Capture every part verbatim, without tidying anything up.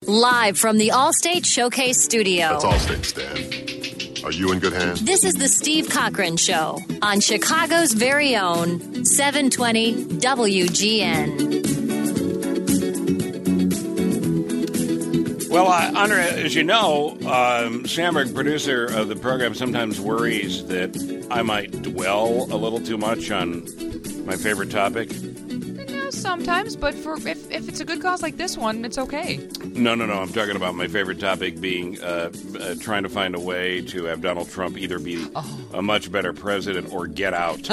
Live from the Allstate Showcase Studio. That's Allstate, Stan. Are you in good hands? This is the Steve Cochran Show on Chicago's very own seven twenty W G N. Well, uh, Andre, as you know, um, Sandberg, producer of the program, sometimes worries that I might dwell a little too much on my favorite topic. No, sometimes, but for if, if it's a good cause like this one, it's okay. No, no, no. I'm talking about my favorite topic being uh, uh, trying to find a way to have Donald Trump either be oh. a much better president or get out.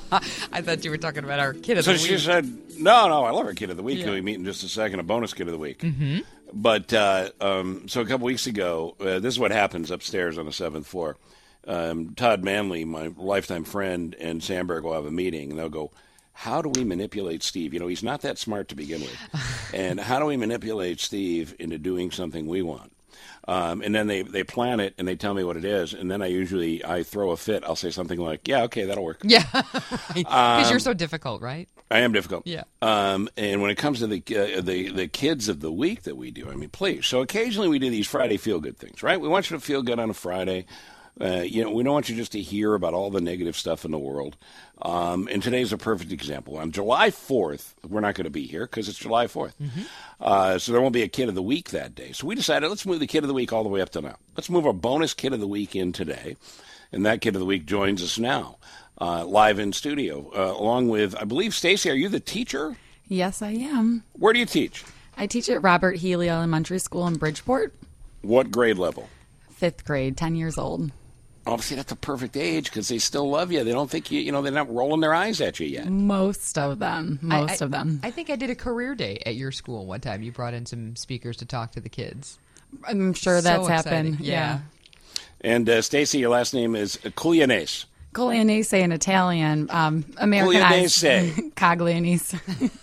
I thought you were talking about our kid of so the week. So she said, no, no, I love our kid of the week. Yeah. We'll meet in just a second, a bonus kid of the week. Mm-hmm. But uh, um, so a couple weeks ago, uh, this is what happens upstairs on the seventh floor. Um, Todd Manley, my lifetime friend, and Sandberg will have a meeting, and they'll go, how do we manipulate Steve? You know, he's not that smart to begin with. And how do we manipulate Steve into doing something we want? Um, and then they, they plan it, and they tell me what it is. And then I usually, I throw a fit. I'll say something like, yeah, okay, that'll work. Yeah, right. Because um, you're so difficult, right? I am difficult. Yeah. Um, and when it comes to the, uh, the the kids of the week that we do, I mean, please. So occasionally we do these Friday feel-good things, right? We want you to feel good on a Friday. Uh, you know, we don't want you just to hear about all the negative stuff in the world. Um, and today's a perfect example. On July fourth, we're not going to be here because it's July fourth. Mm-hmm. Uh, so there won't be a Kid of the Week that day. So we decided, let's move the Kid of the Week all the way up to now. Let's move our bonus Kid of the Week in today. And that Kid of the Week joins us now, uh, live in studio, uh, along with, I believe, Stacy, are you the teacher? Yes, I am. Where do you teach? I teach at Robert Healy Elementary School in Bridgeport. What grade level? Fifth grade, ten years old. Obviously, that's a perfect age because they still love you. They don't think you, you know, they're not rolling their eyes at you yet. Most of them. Most I, I, of them. I think I did a career day at your school one time. You brought in some speakers to talk to the kids. I'm sure that's so happened. Yeah. yeah. And uh, Stacy, your last name is Cuglianese. Cuglianese in Italian. Um, Americanized. Coglianese.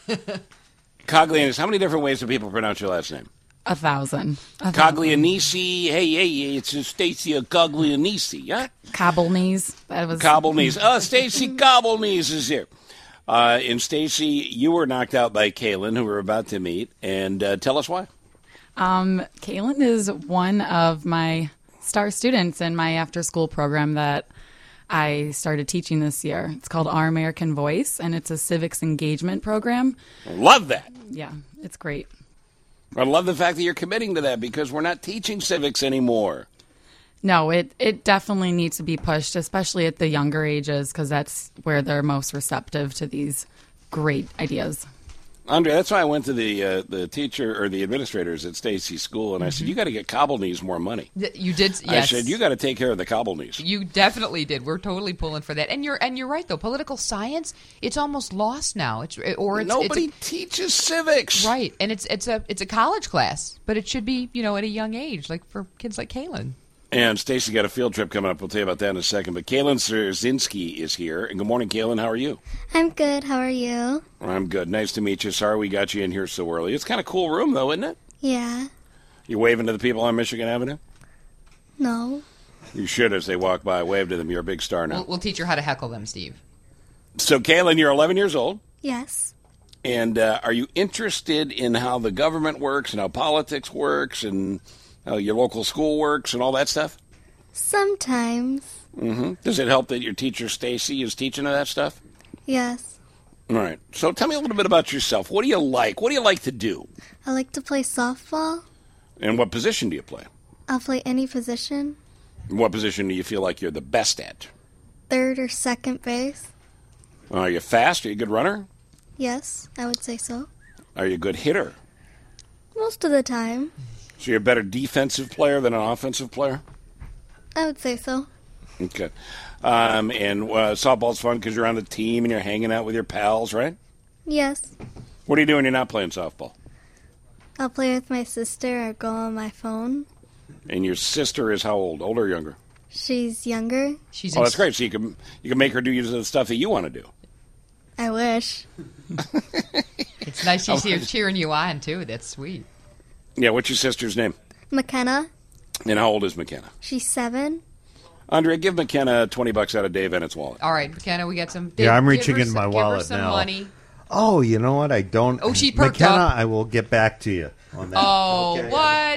Coglianese. How many different ways do people pronounce your last name? A thousand. A Coglianese. Hey, hey, it's Stacy Coglianese, huh? Cobblenese. That was Cobblenese. Oh, Stacy Cobblenese is here. Uh, and Stacy, you were knocked out by Kaylin, who we're about to meet, and uh, tell us why. Um, Kaylin is one of my star students in my after-school program that I started teaching this year. It's called Our American Voice, and it's a civics engagement program. Love that. Yeah, it's great. I love the fact that you're committing to that because we're not teaching civics anymore. No, it, it definitely needs to be pushed, especially at the younger ages, because that's where they're most receptive to these great ideas. Andre, that's why I went to the uh, the teacher or the administrators at Stacy's school, and I said, you got to get Cobblenese more money. You did, yes. I said, you got to take care of the Cobblenese. You definitely did. We're totally pulling for that. And you're and you're right, though. Political science, it's almost lost now. It's or it's, Nobody it's a, teaches civics. Right, and it's it's a it's a college class, but it should be, you know, at a young age, like for kids like Kaylin. And Stacy got a field trip coming up. We'll tell you about that in a second. But Kaylin Szerzinski is here. And good morning, Kaylin. How are you? I'm good. How are you? I'm good. Nice to meet you. Sorry we got you in here so early. It's kind of a cool room, though, isn't it? Yeah. You waving to the people on Michigan Avenue? No. You should as they walk by. Wave to them. You're a big star now. We'll, we'll teach her how to heckle them, Steve. So, Kaylin, you're eleven years old. Yes. And uh, are you interested in how the government works and how politics works and how your local school works and all that stuff? Sometimes. Mm-hmm. Does it help that your teacher, Stacy, is teaching her that stuff? Yes. All right. So tell me a little bit about yourself. What do you like? What do you like to do? I like to play softball. And what position do you play? I'll play any position. What position do you feel like you're the best at? Third or second base. Are you fast? Are you a good runner? Yes, I would say so. Are you a good hitter? Most of the time. So you're a better defensive player than an offensive player? I would say so. Okay. Um, and uh, softball's fun because you're on the team and you're hanging out with your pals, right? Yes. What are you doing when you're not playing softball? I'll play with my sister or go on my phone. And your sister is how old? Older or younger? She's younger. She's oh, that's great. So you can you can make her do the stuff that you want to do. I wish. It's nice she's here cheering you on, too. That's sweet. Yeah, what's your sister's name? McKenna. And how old is McKenna? She's seven. Andre, give McKenna twenty bucks out of Dave Bennett's wallet. All right, McKenna, we got some. Dave, yeah, I'm reaching in some, my give wallet her some now. Money. Oh, you know what? I don't. Oh, she perked McKenna, up. I will get back to you on that. Oh, okay. what?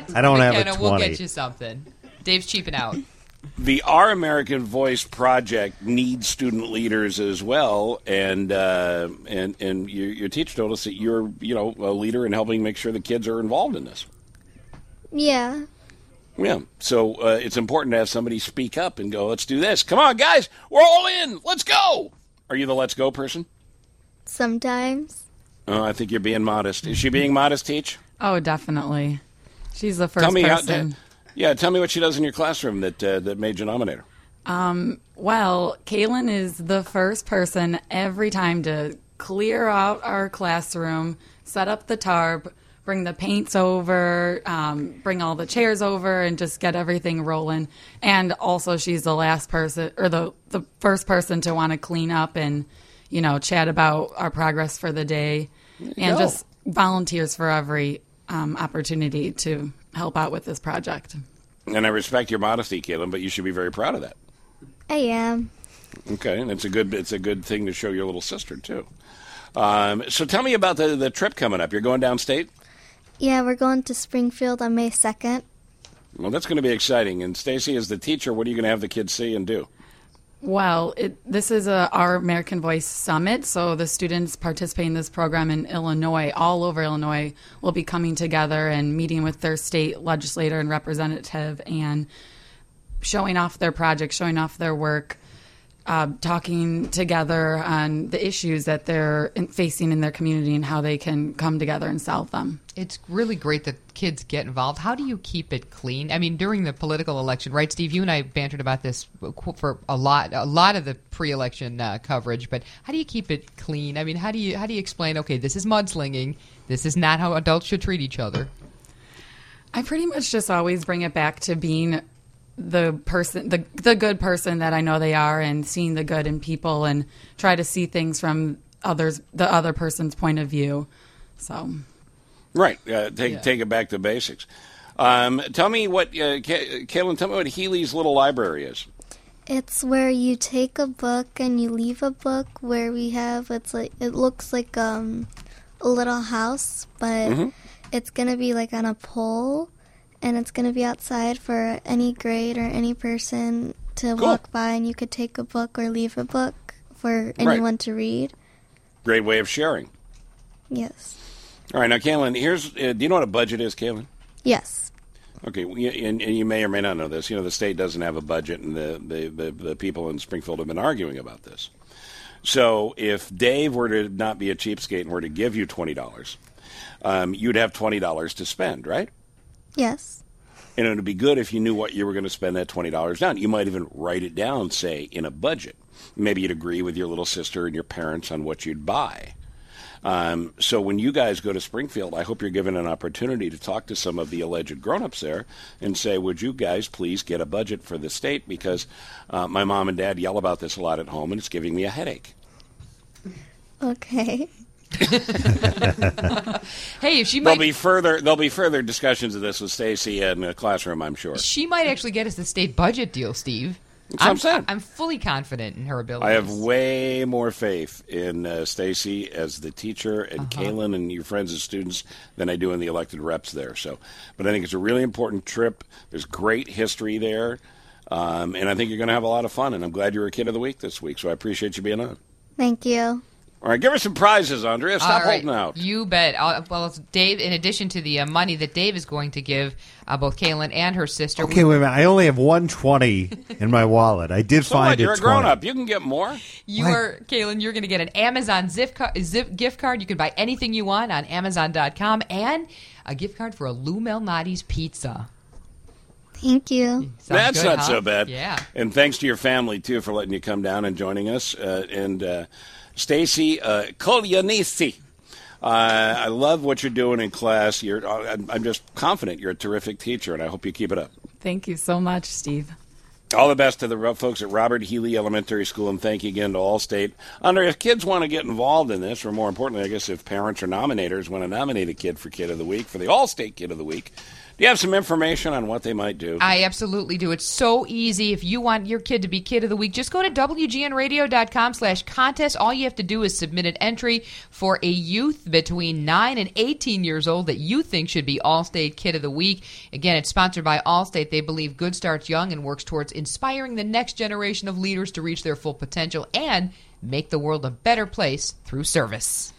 what? I don't have a McKenna, we'll twenty. get you something. Dave's cheaping out. The Our American Voice project needs student leaders as well, and uh, and and your, your teacher told us that you're you know a leader in helping make sure the kids are involved in this. Yeah. Yeah, so uh, it's important to have somebody speak up and go, let's do this. Come on, guys, we're all in. Let's go. Are you the let's go person? Sometimes. Oh, I think you're being modest. Is she being modest, Teach? Oh, definitely. She's the first Tell me person. how. Yeah, tell me what she does in your classroom that uh, that made you nominate her. Um, well, Kaylin is the first person every time to clear out our classroom, set up the tarp, bring the paints over, um, bring all the chairs over, and just get everything rolling. And also, she's the last person, or the, the first person to want to clean up and, you know, chat about our progress for the day. And go. just volunteers for every um, opportunity to help out with this project. And I respect your modesty, Caitlin, but you should be very proud of that. I am. Okay, and it's a good it's a good thing to show your little sister too. Um, so tell me about the the trip coming up. You're going downstate? Yeah, we're going to Springfield on May second. Well, that's going to be exciting. And Stacy, as the teacher, what are you going to have the kids see and do? Well, it, this is a, our American Voice Summit, so the students participating in this program in Illinois, all over Illinois, will be coming together and meeting with their state legislator and representative and showing off their projects, showing off their work, uh, talking together on the issues that they're in, facing in their community and how they can come together and solve them. It's really great that kids get involved. How do you keep it clean? I mean, during the political election, right, Steve? You and I bantered about this for a lot, a lot of the pre-election uh, coverage. But how do you keep it clean? I mean, how do you how do you explain? Okay, this is mudslinging. This is not how adults should treat each other. I pretty much just always bring it back to being the person, the the good person that I know they are, and seeing the good in people, and try to see things from others, the other person's point of view. So. Right. Uh, take Yeah. take it back to basics. Um, tell me what, uh, Ka- Caitlin, tell me what Healy's Little Library is. It's where you take a book and you leave a book. Where we have it's like it looks like um a little house, but Mm-hmm. it's gonna be like on a pole, and it's gonna be outside for any grade or any person to Cool. walk by, and you could take a book or leave a book for anyone to read. Great way of sharing. Yes. All right, now, Caitlin, here's, uh, do you know what a budget is, Caitlin? Yes. Okay, we- and, and you may or may not know this. You know, the state doesn't have a budget, and the, the, the, the people in Springfield have been arguing about this. So if Dave were to not be a cheapskate and were to give you twenty dollars, um, you'd have twenty dollars to spend, right? Yes. And it would be good if you knew what you were going to spend that twenty dollars down. You might even write it down, say, in a budget. Maybe you'd agree with your little sister and your parents on what you'd buy. Um, so when you guys go to Springfield, I hope you're given an opportunity to talk to some of the alleged grown-ups there and say, would you guys please get a budget for the state? Because uh, my mom and dad yell about this a lot at home, and it's giving me a headache. Okay. Hey, if she There'll might, be further there'll be further discussions of this with Stacy in the classroom, I'm sure. she might actually get us the state budget deal, Steve. That's what I'm saying. I'm fully confident in her abilities. I have way more faith in uh, Stacy as the teacher and Uh-huh. Kaylin and your friends as students than I do in the elected reps there. So, but I think it's a really important trip. There's great history there, um, and I think you're going to have a lot of fun. And I'm glad you were a Kid of the Week this week. So I appreciate you being on. Thank you. All right, give her some prizes, Andrea. Stop All right. holding out. You bet. Uh, well, it's Dave, in addition to the uh, money that Dave is going to give uh, both Kaylin and her sister. Okay, wait a minute. I only have one twenty in my wallet. I did So find what? You're it a grown twenty. up. You can get more. You What? are, Kaylin, you're going to get an Amazon zip, car, zip gift card. You can buy anything you want on Amazon dot com, and a gift card for a Lou Malnati's pizza. Thank you. Sounds That's good, not huh? so bad. Yeah. And thanks to your family, too, for letting you come down and joining us. Uh, and uh, Stacy uh, Kolyanisi. Uh, I love what you're doing in class. You're, uh, I'm I'm just confident you're a terrific teacher, and I hope you keep it up. Thank you so much, Steve. All the best to the ro- folks at Robert Healy Elementary School, and thank you again to Allstate. Andre, if kids want to get involved in this, or more importantly, I guess if parents or nominators want to nominate a kid for Kid of the Week, for the Allstate Kid of the Week, Do you have some information on what they might do? I absolutely do. It's so easy. If you want your kid to be Kid of the Week, just go to W G N radio dot com slash contest. All you have to do is submit an entry for a youth between nine and eighteen years old that you think should be Allstate Kid of the Week. Again, it's sponsored by Allstate. They believe good starts young and works towards inspiring the next generation of leaders to reach their full potential and make the world a better place through service.